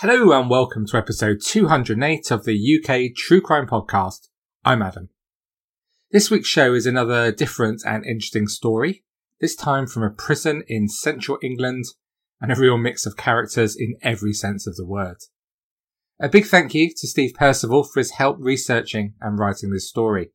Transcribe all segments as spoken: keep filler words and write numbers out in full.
Hello and welcome to episode two hundred eight of the U K True Crime Podcast. I'm Adam. This week's show is another different and interesting story, this time from a prison in central England and a real mix of characters in every sense of the word. A big thank you to Steve Percival for his help researching and writing this story.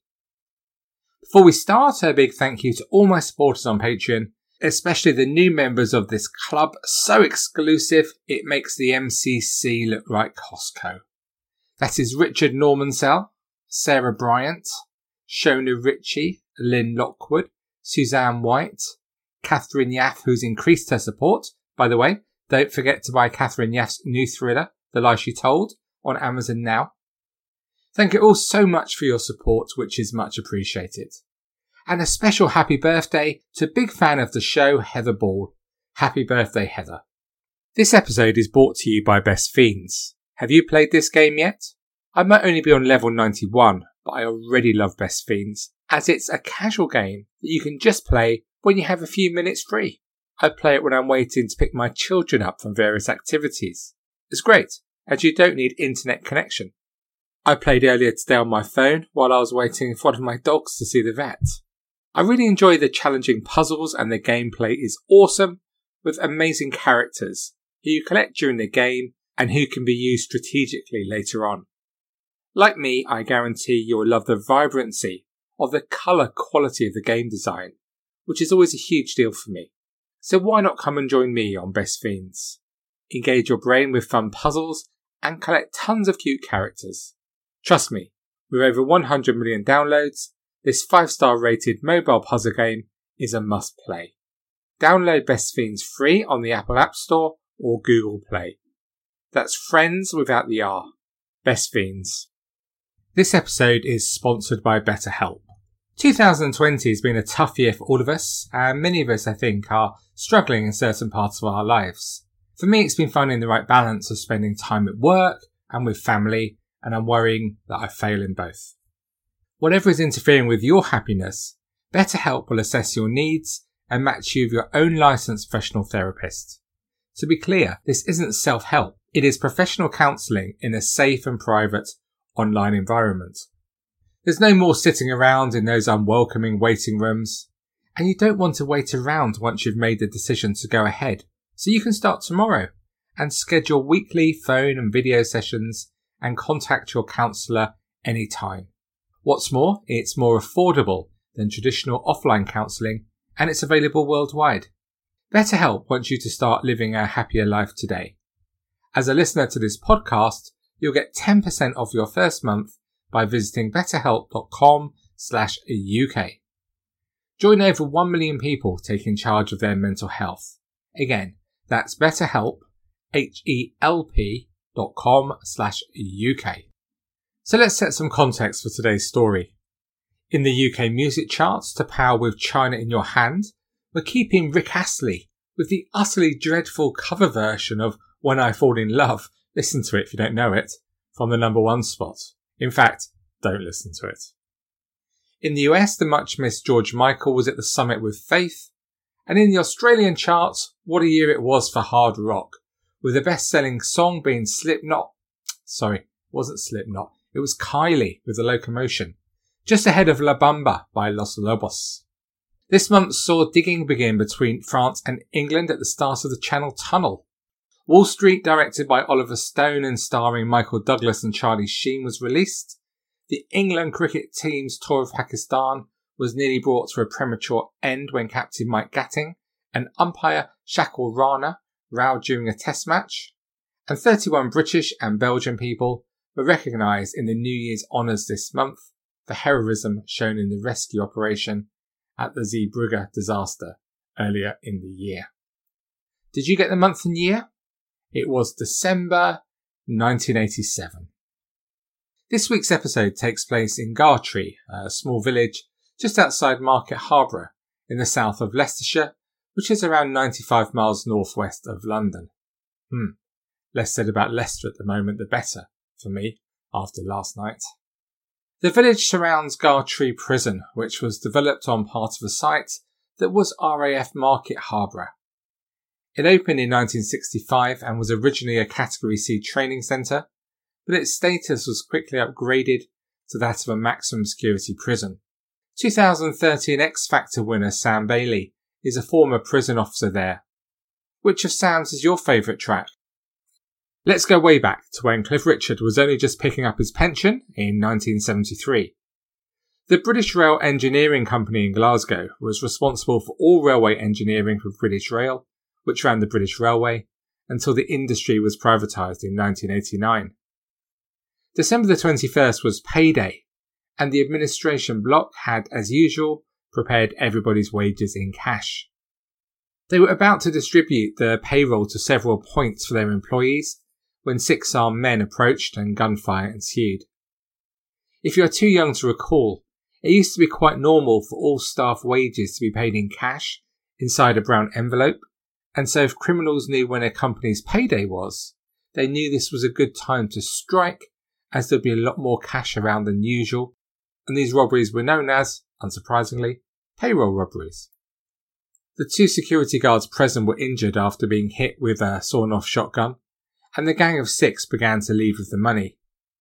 Before we start, a big thank you to all my supporters on Patreon, especially the new members of this club, so exclusive it makes the M C C look like Costco. That is Richard Normansell, Sarah Bryant, Shona Ritchie, Lynn Lockwood, Suzanne White, Catherine Yaff, who's increased her support. By the way, don't forget to buy Catherine Yaff's new thriller, The Lie She Told, on Amazon now. Thank you all so much for your support, which is much appreciated. And a special happy birthday to big fan of the show, Heather Ball. Happy birthday, Heather. This episode is brought to you by Best Fiends. Have you played this game yet? I might only be on level ninety-one, but I already love Best Fiends, as it's a casual game that you can just play when you have a few minutes free. I play it when I'm waiting to pick my children up from various activities. It's great, as you don't need internet connection. I played earlier today on my phone while I was waiting for one of my dogs to see the vet. I really enjoy the challenging puzzles and the gameplay is awesome, with amazing characters who you collect during the game and who can be used strategically later on. Like me, I guarantee you'll love the vibrancy of the colour quality of the game design, which is always a huge deal for me. So why not come and join me on Best Fiends? Engage your brain with fun puzzles and collect tons of cute characters. Trust me, with over one hundred million downloads, this five-star rated mobile puzzle game is a must-play. Download Best Fiends free on the Apple App Store or Google Play. That's friends without the R. Best Fiends. This episode is sponsored by BetterHelp. two thousand twenty has been a tough year for all of us, and many of us, I think, are struggling in certain parts of our lives. For me, it's been finding the right balance of spending time at work and with family, and I'm worrying that I fail in both. Whatever is interfering with your happiness, BetterHelp will assess your needs and match you with your own licensed professional therapist. To be clear, this isn't self-help. It is professional counselling in a safe and private online environment. There's no more sitting around in those unwelcoming waiting rooms, and you don't want to wait around once you've made the decision to go ahead. So you can start tomorrow and schedule weekly phone and video sessions and contact your counsellor anytime. What's more, it's more affordable than traditional offline counselling, and it's available worldwide. BetterHelp wants you to start living a happier life today. As a listener to this podcast, you'll get ten percent off your first month by visiting betterhelp.com slash UK. Join over one million people taking charge of their mental health. Again, that's BetterHelp, H-E-L-P dot com slash UK. So let's set some context for today's story. In the U K music charts, to power with China in Your Hand, we're keeping Rick Astley with the utterly dreadful cover version of When I Fall in Love, listen to it if you don't know it, from the number one spot. In fact, don't listen to it. In the U S, the much-missed George Michael was at the summit with Faith, and in the Australian charts, what a year it was for hard rock, with the best-selling song being Slipknot. Sorry, it wasn't Slipknot. It was Kylie with The Locomotion, just ahead of La Bamba by Los Lobos. This month saw digging begin between France and England at the start of the Channel Tunnel. Wall Street, directed by Oliver Stone and starring Michael Douglas and Charlie Sheen, was released. The England cricket team's tour of Pakistan was nearly brought to a premature end when captain Mike Gatting and umpire Shakil Rana rowed during a test match. And thirty-one British and Belgian people were recognised in the New Year's honours this month for heroism shown in the rescue operation at the Zeebrugge disaster earlier in the year. Did you get the month and year? It was December nineteen eighty-seven. This week's episode takes place in Gartree, a small village just outside Market Harborough in the south of Leicestershire, which is around ninety-five miles northwest of London. Hmm, less said about Leicester at the moment, the better for me after last night. The village surrounds Gartree Prison, which was developed on part of a site that was R A F Market Harborough. It opened in nineteen sixty-five and was originally a Category C training centre, but its status was quickly upgraded to that of a maximum security prison. twenty thirteen X Factor winner Sam Bailey is a former prison officer there. Which of Sam's is your favourite track? Let's go way back to when Cliff Richard was only just picking up his pension in nineteen seventy-three. The British Rail Engineering Company in Glasgow was responsible for all railway engineering for British Rail, which ran the British Railway, until the industry was privatised in nineteen eighty-nine. December the twenty-first was payday, and the administration block had, as usual, prepared everybody's wages in cash. They were about to distribute the payroll to several points for their employees when six armed men approached and gunfire ensued. If you are too young to recall, it used to be quite normal for all staff wages to be paid in cash inside a brown envelope, and so if criminals knew when a company's payday was, they knew this was a good time to strike, as there'd be a lot more cash around than usual, and these robberies were known as, unsurprisingly, payroll robberies. The two security guards present were injured after being hit with a sawn-off shotgun, and the gang of six began to leave with the money.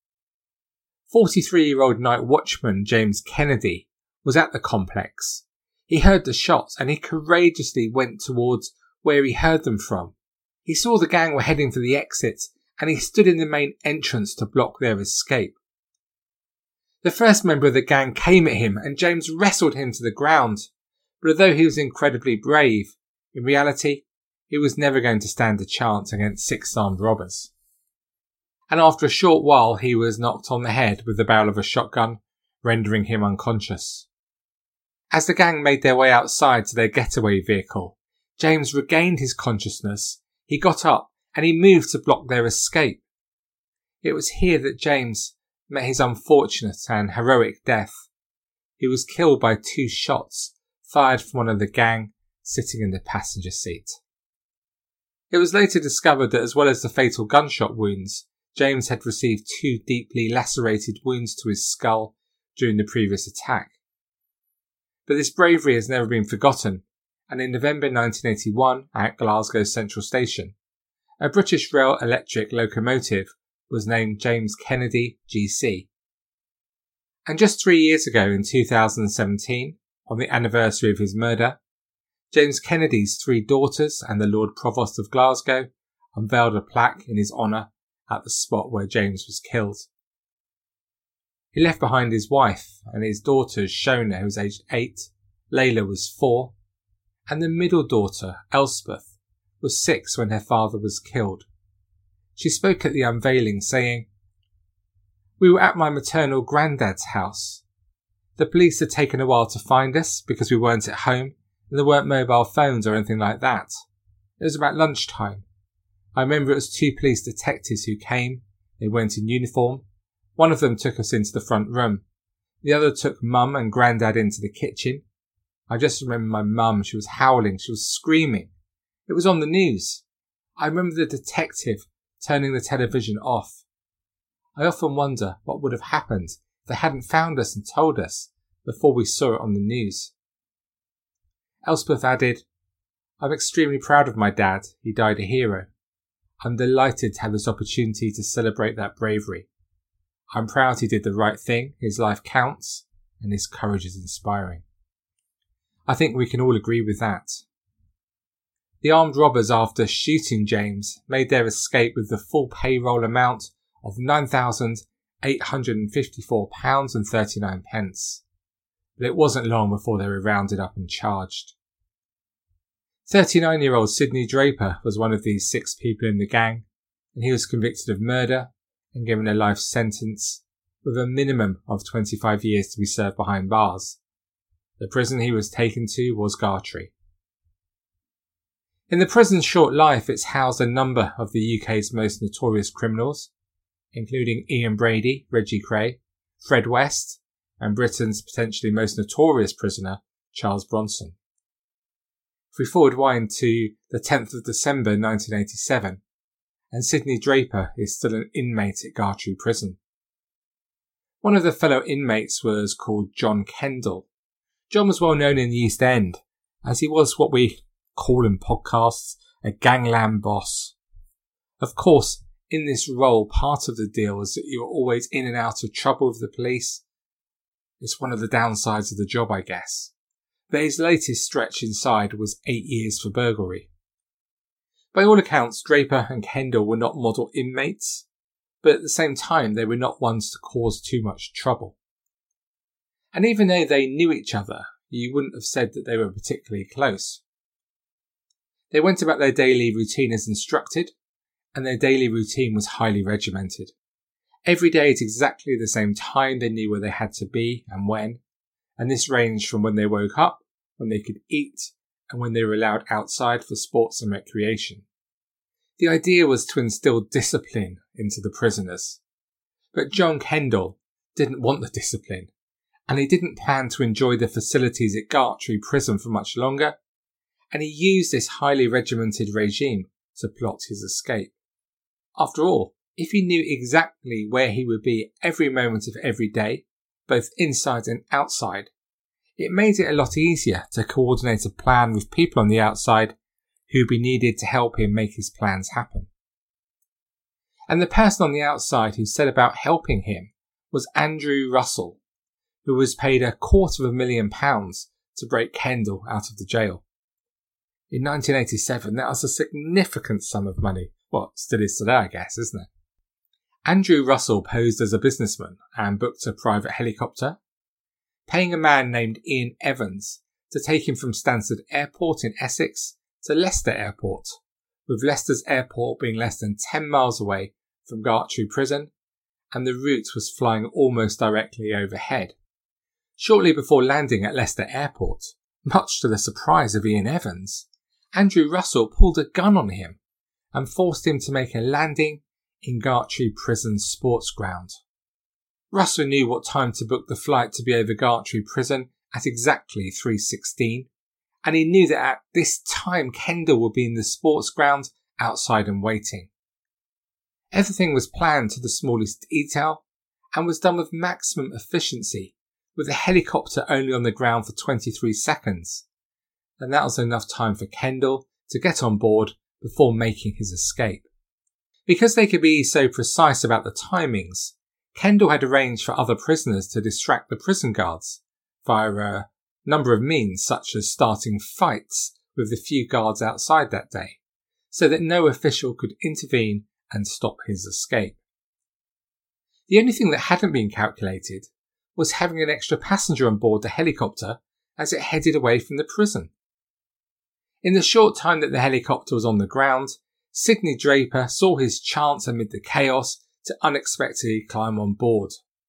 forty-three-year-old night watchman James Kennedy was at the complex. He heard the shots and he courageously went towards where he heard them from. He saw the gang were heading for the exits and he stood in the main entrance to block their escape. The first member of the gang came at him and James wrestled him to the ground, but although he was incredibly brave, in reality, he was never going to stand a chance against six armed robbers. And after a short while he was knocked on the head with the barrel of a shotgun, rendering him unconscious. As the gang made their way outside to their getaway vehicle, James regained his consciousness, he got up and he moved to block their escape. It was here that James met his unfortunate and heroic death. He was killed by two shots fired from one of the gang sitting in the passenger seat. It was later discovered that as well as the fatal gunshot wounds, James had received two deeply lacerated wounds to his skull during the previous attack. But this bravery has never been forgotten, and in November nineteen eighty-one at Glasgow Central Station, a British Rail electric locomotive was named James Kennedy G C. And just three years ago in two thousand seventeen, on the anniversary of his murder, James Kennedy's three daughters and the Lord Provost of Glasgow unveiled a plaque in his honour at the spot where James was killed. He left behind his wife and his daughters, Shona, who was aged eight, Layla was four, and the middle daughter, Elspeth, was six when her father was killed. She spoke at the unveiling, saying, "We were at my maternal granddad's house. The police had taken a while to find us because we weren't at home and there weren't mobile phones or anything like that. It was about lunchtime. I remember it was two police detectives who came. They weren't in uniform. One of them took us into the front room. The other took Mum and Grandad into the kitchen. I just remember my mum, she was howling, she was screaming. It was on the news. I remember the detective turning the television off. I often wonder what would have happened if they hadn't found us and told us before we saw it on the news." Elspeth added, "I'm extremely proud of my dad. He died a hero. I'm delighted to have this opportunity to celebrate that bravery. I'm proud he did the right thing, his life counts, and his courage is inspiring." I think we can all agree with that. The armed robbers, after shooting James, made their escape with the full payroll amount of nine thousand eight hundred fifty-four pounds thirty-nine. But it wasn't long before they were rounded up and charged. thirty-nine-year-old Sidney Draper was one of these six people in the gang, and he was convicted of murder and given a life sentence with a minimum of twenty-five years to be served behind bars. The prison he was taken to was Gartree. In the prison's short life, it's housed a number of the U K's most notorious criminals, including Ian Brady, Reggie Kray, Fred West, and Britain's potentially most notorious prisoner, Charles Bronson. If we forward wind to the tenth of December nineteen eighty-seven, and Sidney Draper is still an inmate at Gartree Prison. One of the fellow inmates was called John Kendall. John was well known in the East End, as he was what we call in podcasts a gangland boss. Of course, in this role, part of the deal is that you're always in and out of trouble with the police. It's one of the downsides of the job, I guess. But his latest stretch inside was eight years for burglary. By all accounts, Draper and Kendall were not model inmates, but at the same time they were not ones to cause too much trouble. And even though they knew each other, you wouldn't have said that they were particularly close. They went about their daily routine as instructed, and their daily routine was highly regimented. Every day at exactly the same time they knew where they had to be and when, and this ranged from when they woke up, when they could eat, and when they were allowed outside for sports and recreation. The idea was to instill discipline into the prisoners. But John Kendall didn't want the discipline, and he didn't plan to enjoy the facilities at Gartree Prison for much longer, and he used this highly regimented regime to plot his escape. After all, if he knew exactly where he would be every moment of every day, both inside and outside, it made it a lot easier to coordinate a plan with people on the outside who would be needed to help him make his plans happen. And the person on the outside who set about helping him was Andrew Russell, who was paid a quarter of a million pounds to break Kendall out of the jail. In nineteen eighty-seven, that was a significant sum of money. Well, still is today, I guess, isn't it? Andrew Russell posed as a businessman and booked a private helicopter, paying a man named Ian Evans to take him from Stansted Airport in Essex to Leicester Airport, with Leicester's airport being less than ten miles away from Gartree Prison, and the route was flying almost directly overhead. Shortly before landing at Leicester Airport, much to the surprise of Ian Evans, Andrew Russell pulled a gun on him and forced him to make a landing in Gartree Prison's sports ground. Russell knew what time to book the flight to be over Gartree Prison at exactly three sixteen, and he knew that at this time Kendall would be in the sports ground outside and waiting. Everything was planned to the smallest detail and was done with maximum efficiency, with the helicopter only on the ground for twenty-three seconds, and that was enough time for Kendall to get on board before making his escape. Because they could be so precise about the timings, Kendall had arranged for other prisoners to distract the prison guards via a number of means, such as starting fights with the few guards outside that day, so that no official could intervene and stop his escape. The only thing that hadn't been calculated was having an extra passenger on board the helicopter as it headed away from the prison. In the short time that the helicopter was on the ground, Sidney Draper saw his chance amid the chaos to unexpectedly climb on board.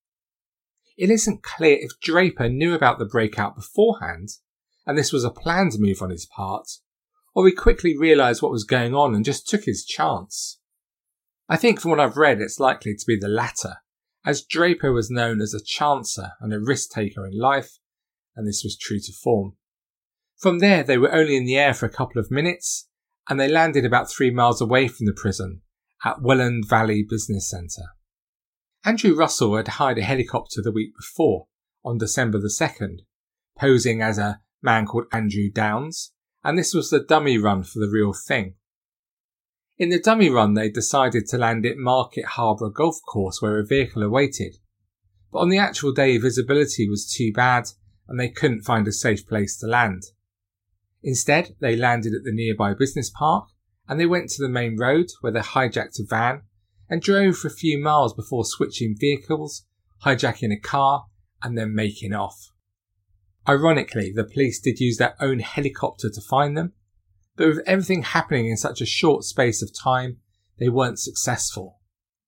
It isn't clear if Draper knew about the breakout beforehand, and this was a planned move on his part, or he quickly realised what was going on and just took his chance. I think from what I've read it's likely to be the latter, as Draper was known as a chancer and a risk-taker in life, and this was true to form. From there they were only in the air for a couple of minutes, and they landed about three miles away from the prison at Welland Valley Business Centre. Andrew Russell had hired a helicopter the week before, on December the second, posing as a man called Andrew Downs, and this was the dummy run for the real thing. In the dummy run they decided to land at Market Harbour Golf Course where a vehicle awaited, but on the actual day visibility was too bad and they couldn't find a safe place to land. Instead, they landed at the nearby business park and they went to the main road where they hijacked a van and drove for a few miles before switching vehicles, hijacking a car and then making off. Ironically, the police did use their own helicopter to find them, but with everything happening in such a short space of time, they weren't successful.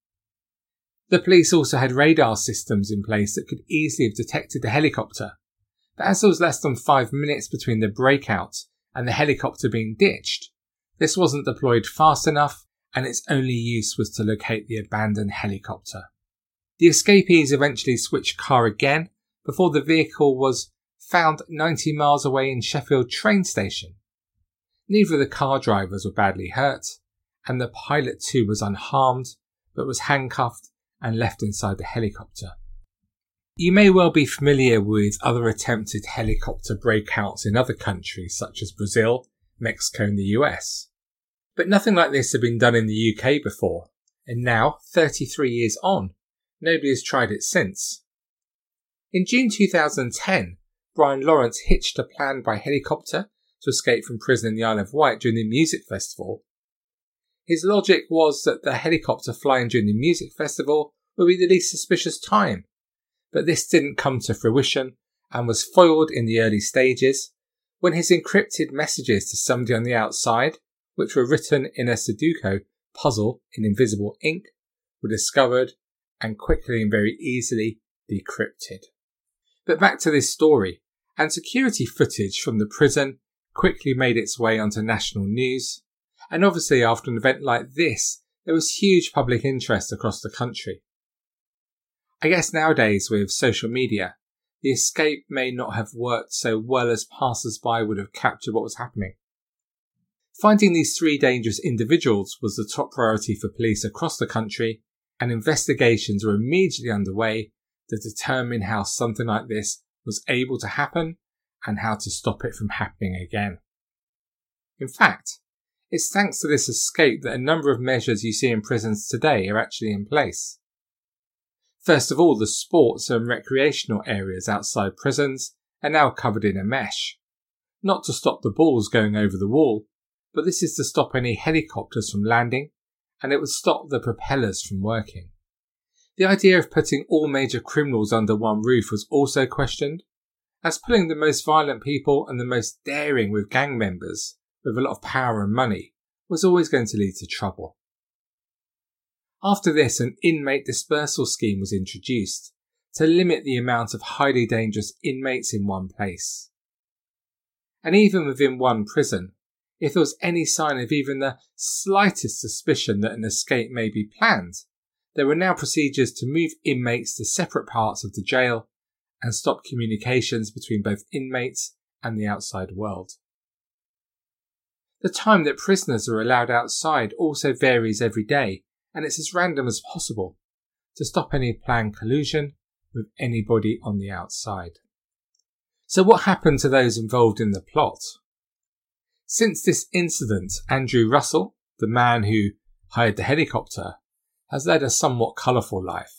The police also had radar systems in place that could easily have detected the helicopter, but as there was less than five minutes between the breakout and the helicopter being ditched, this wasn't deployed fast enough and its only use was to locate the abandoned helicopter. The escapees eventually switched car again before the vehicle was found ninety miles away in Sheffield train station. Neither of the car drivers were badly hurt, and the pilot too was unharmed, but was handcuffed and left inside the helicopter. You may well be familiar with other attempted helicopter breakouts in other countries such as Brazil, Mexico and the U S. But nothing like this had been done in the U K before, and now, thirty-three years on, nobody has tried it since. In June two thousand ten, Brian Lawrence hitched a plan by helicopter to escape from prison in the Isle of Wight during the music festival. His logic was that the helicopter flying during the music festival would be the least suspicious time, but this didn't come to fruition and was foiled in the early stages when his encrypted messages to somebody on the outside, which were written in a Sudoku puzzle in invisible ink, were discovered and quickly and very easily decrypted. But back to this story, and security footage from the prison quickly made its way onto national news, and obviously after an event like this, there was huge public interest across the country. I guess nowadays with social media, the escape may not have worked so well as passers-by would have captured what was happening. Finding these three dangerous individuals was the top priority for police across the country, and investigations were immediately underway to determine how something like this was able to happen and how to stop it from happening again. In fact, it's thanks to this escape that a number of measures you see in prisons today are actually in place. First of all, the sports and recreational areas outside prisons are now covered in a mesh. Not to stop the balls going over the wall, but this is to stop any helicopters from landing, and it would stop the propellers from working. The idea of putting all major criminals under one roof was also questioned, as pulling the most violent people and the most daring with gang members, with a lot of power and money, was always going to lead to trouble. After this, an inmate dispersal scheme was introduced to limit the amount of highly dangerous inmates in one place. And even within one prison, if there was any sign of even the slightest suspicion that an escape may be planned, there were now procedures to move inmates to separate parts of the jail and stop communications between both inmates and the outside world. The time that prisoners are allowed outside also varies every day, and it's as random as possible to stop any planned collusion with anybody on the outside. So what happened to those involved in the plot? Since this incident, Andrew Russell, the man who hired the helicopter, has led a somewhat colourful life.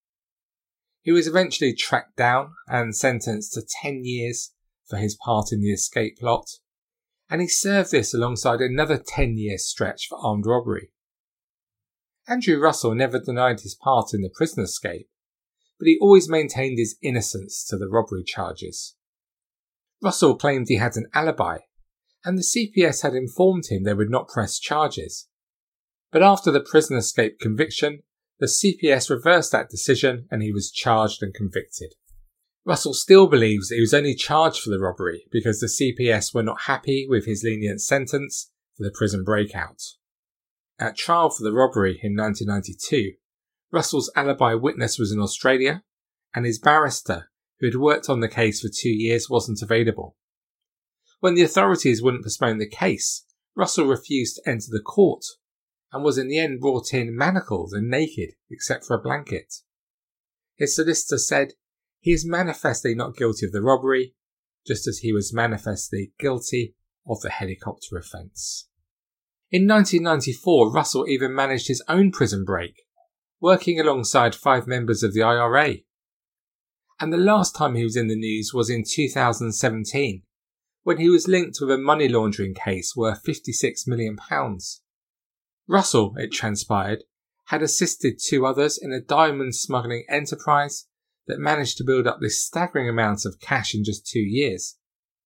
He was eventually tracked down and sentenced to ten years for his part in the escape plot, and he served this alongside another ten-year stretch for armed robbery. Andrew Russell never denied his part in the prison escape, but he always maintained his innocence to the robbery charges. Russell claimed he had an alibi, and the C P S had informed him they would not press charges. But after the prison escape conviction, the C P S reversed that decision and he was charged and convicted. Russell still believes that he was only charged for the robbery because the C P S were not happy with his lenient sentence for the prison breakout. At trial for the robbery in nineteen ninety-two, Russell's alibi witness was in Australia, and his barrister, who had worked on the case for two years, wasn't available. When the authorities wouldn't postpone the case, Russell refused to enter the court, and was in the end brought in manacled and naked, except for a blanket. His solicitor said, "He is manifestly not guilty of the robbery, just as he was manifestly guilty of the helicopter offence." In nineteen ninety-four, Russell even managed his own prison break, working alongside five members of the I R A. And the last time he was in the news was in two thousand seventeen, when he was linked with a money laundering case worth fifty-six million pounds. Russell, it transpired, had assisted two others in a diamond smuggling enterprise that managed to build up this staggering amount of cash in just two years.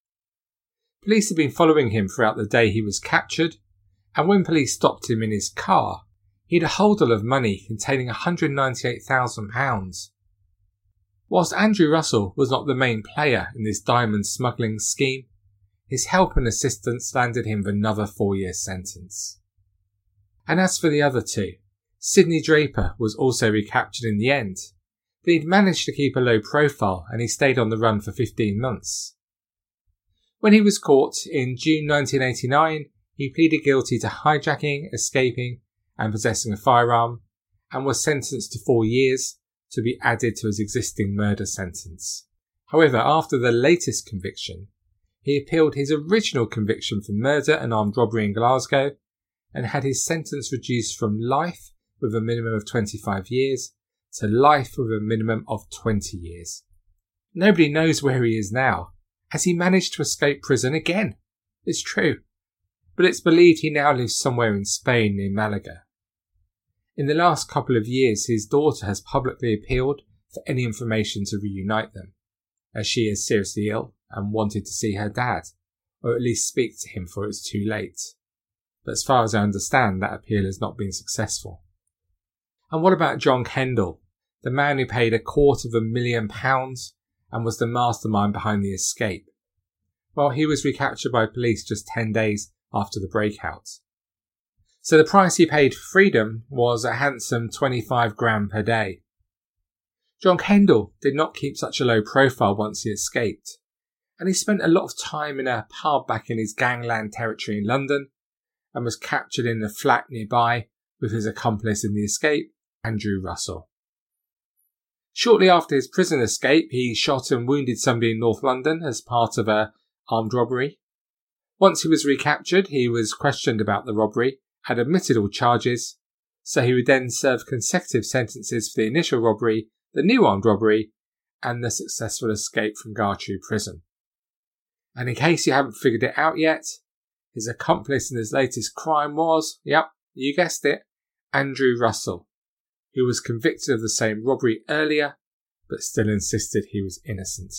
Police had been following him throughout the day he was captured, and when police stopped him in his car, he had a holdall of money containing one hundred ninety-eight thousand pounds. Whilst Andrew Russell was not the main player in this diamond smuggling scheme, his help and assistance landed him with another four-year sentence. And as for the other two, Sidney Draper was also recaptured in the end, but he'd managed to keep a low profile and he stayed on the run for fifteen months. When he was caught in June nineteen eighty-nine, he pleaded guilty to hijacking, escaping and possessing a firearm, and was sentenced to four years to be added to his existing murder sentence. However, after the latest conviction, he appealed his original conviction for murder and armed robbery in Glasgow, and had his sentence reduced from life with a minimum of twenty-five years to life with a minimum of twenty years. Nobody knows where he is now, as he managed to escape prison again. It's true, but it's believed he now lives somewhere in Spain near Malaga. In the last couple of years, his daughter has publicly appealed for any information to reunite them, as she is seriously ill and wanted to see her dad, or at least speak to him before it's too late. But as far as I understand, that appeal has not been successful. And what about John Kendall, the man who paid a quarter of a million pounds and was the mastermind behind the escape? Well, he was recaptured by police just ten days after the breakout. So the price he paid for freedom was a handsome twenty-five grand per day. John Kendall did not keep such a low profile once he escaped, and he spent a lot of time in a pub back in his gangland territory in London and was captured in a flat nearby with his accomplice in the escape, Andrew Russell. Shortly after his prison escape, he shot and wounded somebody in North London as part of a armed robbery. Once he was recaptured, he was questioned about the robbery and admitted all charges, so he would then serve consecutive sentences for the initial robbery, the new armed robbery, and the successful escape from Gartree prison. And in case you haven't figured it out yet, his accomplice in his latest crime was, yep, you guessed it, Andrew Russell, who was convicted of the same robbery earlier, but still insisted he was innocent.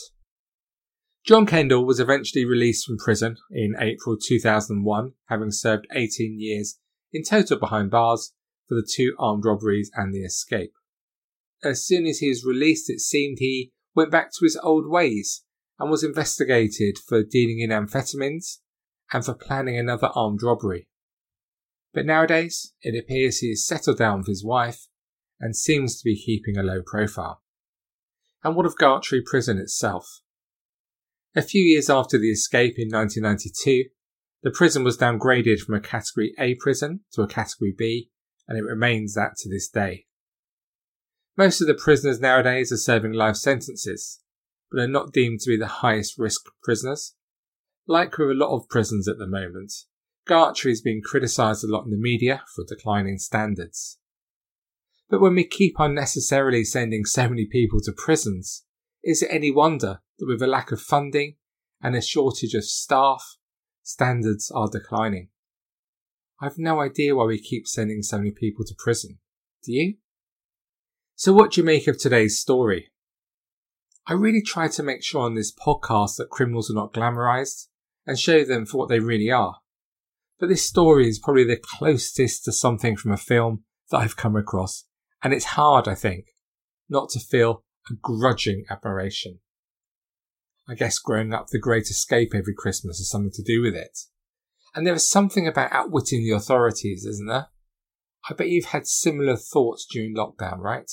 John Kendall was eventually released from prison in April two thousand one, having served eighteen years in total behind bars for the two armed robberies and the escape. As soon as he was released, it seemed he went back to his old ways and was investigated for dealing in amphetamines and for planning another armed robbery. But nowadays, it appears he has settled down with his wife and seems to be keeping a low profile. And what of Gartree prison itself? A few years after the escape in nineteen ninety-two, the prison was downgraded from a Category A prison to a Category B, and it remains that to this day. Most of the prisoners nowadays are serving life sentences, but are not deemed to be the highest risk prisoners. Like with a lot of prisons at the moment, Gartree is being criticised a lot in the media for declining standards. But when we keep unnecessarily sending so many people to prisons, is it any wonder that with a lack of funding and a shortage of staff, standards are declining? I've no idea why we keep sending so many people to prison. Do you? So what do you make of today's story? I really try to make sure on this podcast that criminals are not glamorised and show them for what they really are. But this story is probably the closest to something from a film that I've come across, and it's hard, I think, not to feel a grudging admiration. I guess growing up The Great Escape every Christmas has something to do with it. And there is something about outwitting the authorities, isn't there? I bet you've had similar thoughts during lockdown, right?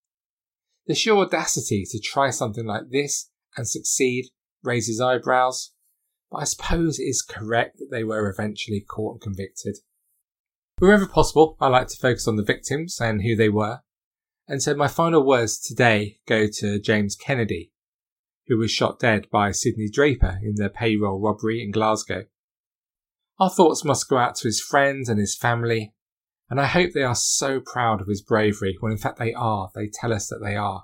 The sheer audacity to try something like this and succeed raises eyebrows, but I suppose it is correct that they were eventually caught and convicted. Wherever possible, I like to focus on the victims and who they were, and so my final words today go to James Kennedy, who was shot dead by Sydney Draper in the payroll robbery in Glasgow. Our thoughts must go out to his friends and his family, and I hope they are so proud of his bravery, when in fact they are, they tell us that they are.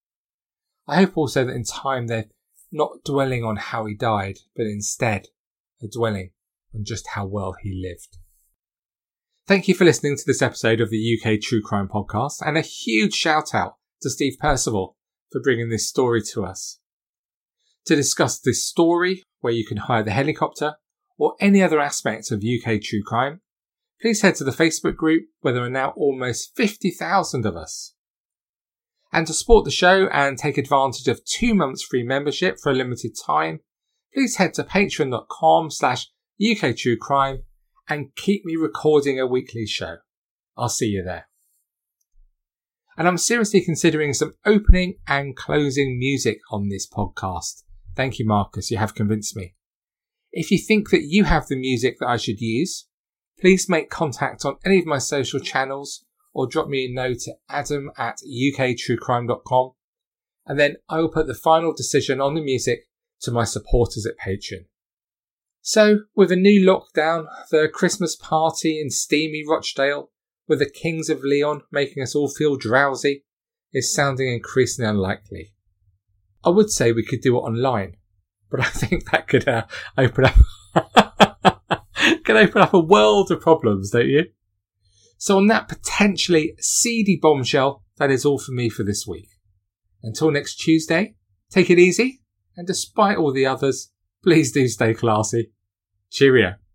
I hope also that in time they're not dwelling on how he died, but instead are dwelling on just how well he lived. Thank you for listening to this episode of the U K True Crime Podcast, and a huge shout out to Steve Percival for bringing this story to us. To discuss this story, where you can hire the helicopter, or any other aspect of U K True Crime, please head to the Facebook group where there are now almost fifty thousand of us. And to support the show and take advantage of two months free membership for a limited time, please head to patreon.com slash UKTrueCrime and keep me recording a weekly show. I'll see you there. And I'm seriously considering some opening and closing music on this podcast. Thank you, Marcus, you have convinced me. If you think that you have the music that I should use, please make contact on any of my social channels or drop me a note at adam at uktruecrime dot com, and then I will put the final decision on the music to my supporters at Patreon. So, with a new lockdown, the Christmas party in steamy Rochdale, with the Kings of Leon making us all feel drowsy, is sounding increasingly unlikely. I would say we could do it online, but I think that could uh, open up could open up a world of problems, don't you? So on that potentially seedy bombshell, that is all for me for this week. Until next Tuesday, take it easy, and despite all the others, please do stay classy. Cheerio.